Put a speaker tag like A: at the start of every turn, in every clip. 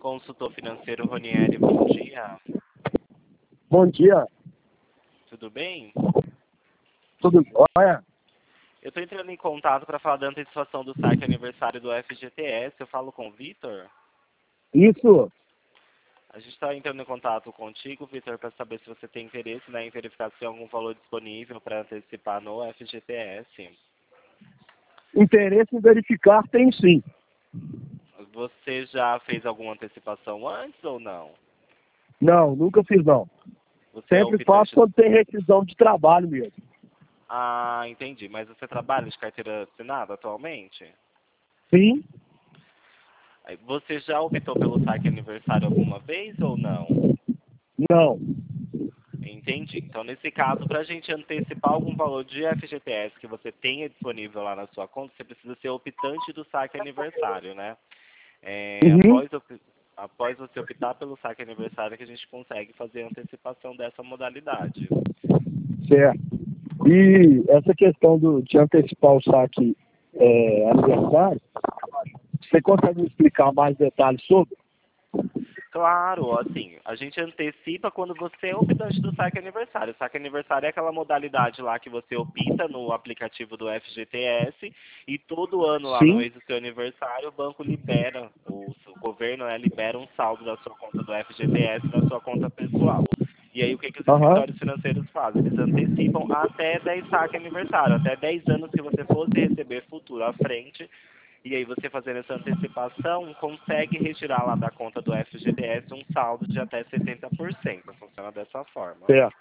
A: Consultor financeiro Ronieri, bom dia.
B: Bom dia,
A: Tudo bem?
B: tudo jóia?
A: Eu estou entrando em contato para falar da antecipação do saque aniversário do FGTS. Eu falo com o Vitor.
B: Isso,
A: A gente está entrando em contato contigo, Vitor, para saber se você tem interesse, né, em verificar se tem algum valor disponível para antecipar no FGTS.
B: interesse em verificar tem sim.
A: Você já fez alguma antecipação antes ou não?
B: Não, nunca fiz não.
A: Você é
B: Sempre faço
A: optante...
B: quando tem rescisão de trabalho mesmo.
A: Ah, entendi. Mas você trabalha de carteira assinada atualmente?
B: Sim,
A: Você já optou pelo saque aniversário alguma vez ou não?
B: não.
A: Entendi. Então, nesse caso, para a gente antecipar algum valor de FGTS que você tenha disponível lá na sua conta, você precisa ser optante do saque aniversário, né?
B: Uhum,
A: Após você optar pelo saque aniversário, que a gente consegue fazer a antecipação dessa modalidade.
B: certo. E essa questão de antecipar o saque aniversário, você consegue me explicar mais detalhes sobre?
A: Claro, assim, a gente antecipa quando você é optante do saque aniversário. O saque aniversário é aquela modalidade lá que você opta no aplicativo do FGTS e todo ano lá no
B: Sim,
A: mês do seu aniversário o banco libera, o governo libera um saldo da sua conta do FGTS na sua conta pessoal. E aí o que os
B: aham,
A: escritórios financeiros fazem? Eles antecipam até 10 saque aniversário, até 10 anos que você fosse receber futuro à frente. E aí você fazendo essa antecipação, consegue retirar lá da conta do FGTS um saldo de até 70%. Funciona dessa forma.
B: certo.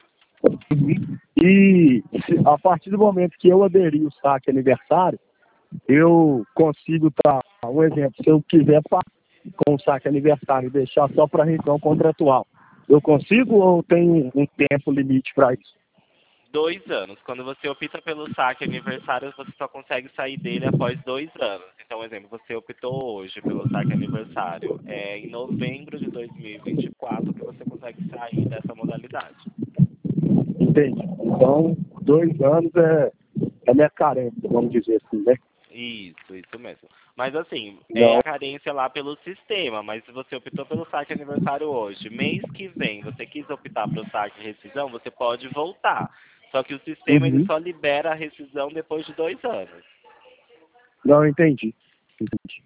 B: E a partir do momento que eu aderi o saque aniversário, eu consigo estar, um exemplo, se eu quiser com o saque aniversário e deixar só para revisão contratual, eu consigo ou tem um tempo limite para isso?
A: 2 anos. Quando você opta pelo saque aniversário, você só consegue sair dele após 2 anos. Então, exemplo, você optou hoje pelo saque aniversário. É em novembro de 2024 que você consegue sair dessa modalidade.
B: Entende? Então, 2 anos é minha carência, vamos dizer assim, né?
A: Isso mesmo. Mas assim, é
B: Não.
A: a carência lá pelo sistema, mas se você optou pelo saque aniversário hoje, mês que vem você quis optar pelo saque rescisão, você pode voltar. Só que o sistema ele
B: Uhum.
A: só libera a rescisão depois de 2 anos.
B: Não, entendi. Entendi.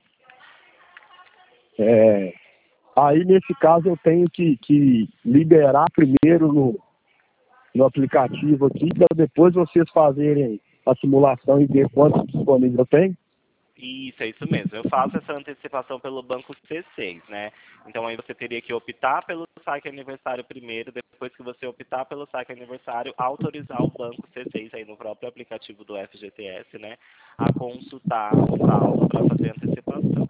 B: Aí, nesse caso, eu tenho que liberar primeiro no aplicativo aqui, para depois vocês fazerem a simulação e ver quanto disponível eu tenho.
A: Isso, é isso mesmo. Eu faço essa antecipação pelo banco C6, né? Então aí você teria que optar pelo saque aniversário primeiro, depois que você optar pelo saque aniversário, autorizar o banco C6 aí no próprio aplicativo do FGTS, né? A consultar o saldo para fazer a antecipação.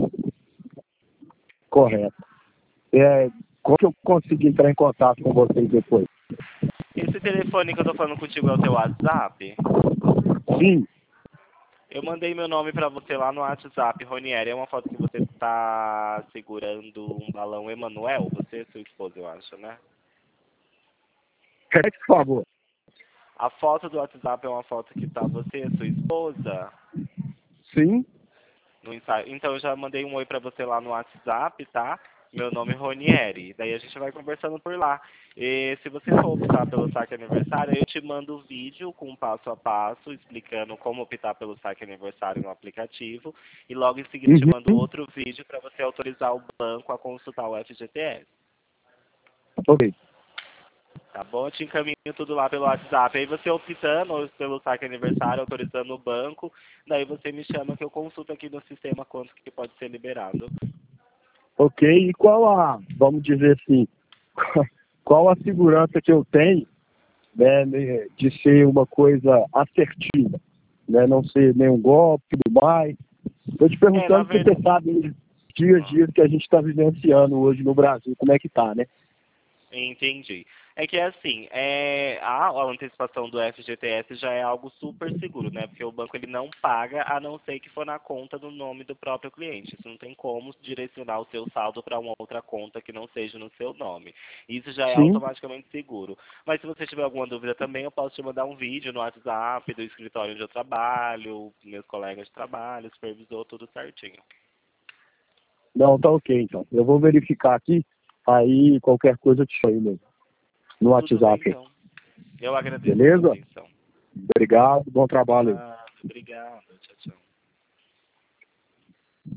B: Correto. Como que eu consigo entrar em contato com vocês depois?
A: Esse telefone que eu tô falando contigo é o teu WhatsApp?
B: Sim,
A: Eu mandei meu nome para você lá no WhatsApp, Ronieri. É uma foto que você tá segurando um balão Emanuel? Você e sua esposa, eu acho, né?
B: repete, por favor.
A: A foto do WhatsApp é uma foto que tá você e sua esposa
B: Sim,
A: no ensaio. Então eu já mandei um oi pra você lá no WhatsApp, tá? Meu nome é Ronieri. Daí a gente vai conversando por lá. E se você for optar pelo saque aniversário, eu te mando o vídeo com passo a passo, explicando como optar pelo saque aniversário no aplicativo. E logo em seguida eu te mando
B: uhum.
A: outro vídeo para você autorizar o banco a consultar o FGTS.
B: Ok.
A: Tá bom? Eu te encaminho tudo lá pelo WhatsApp. Aí você optando pelo saque aniversário, autorizando o banco, daí você me chama que eu consulto aqui no sistema quanto que pode ser liberado.
B: Ok, e vamos dizer assim, qual a segurança que eu tenho, né, de ser uma coisa assertiva, né, não ser nenhum golpe e tudo mais? Estou te
A: Na
B: perguntando porque
A: verdade.
B: você sabe os dias a dias que a gente está vivenciando hoje no Brasil, como é que tá, né?
A: Entendi. É que assim, a antecipação do FGTS já é algo super seguro, né? Porque o banco ele não paga a não ser que for na conta do nome do próprio cliente. Isso não tem como direcionar o seu saldo para uma outra conta que não seja no seu nome. Isso já é
B: Sim,
A: automaticamente seguro. Mas se você tiver alguma dúvida também, eu posso te mandar um vídeo no WhatsApp do escritório onde eu trabalho, meus colegas de trabalho, supervisor, tudo certinho.
B: Não, tá ok, então. Eu vou verificar aqui, aí qualquer coisa eu te chamo mesmo. No WhatsApp.
A: Bem, então. Eu agradeço
B: Beleza?
A: a atenção.
B: Obrigado, bom trabalho aí.
A: Obrigado. Tchau, tchau.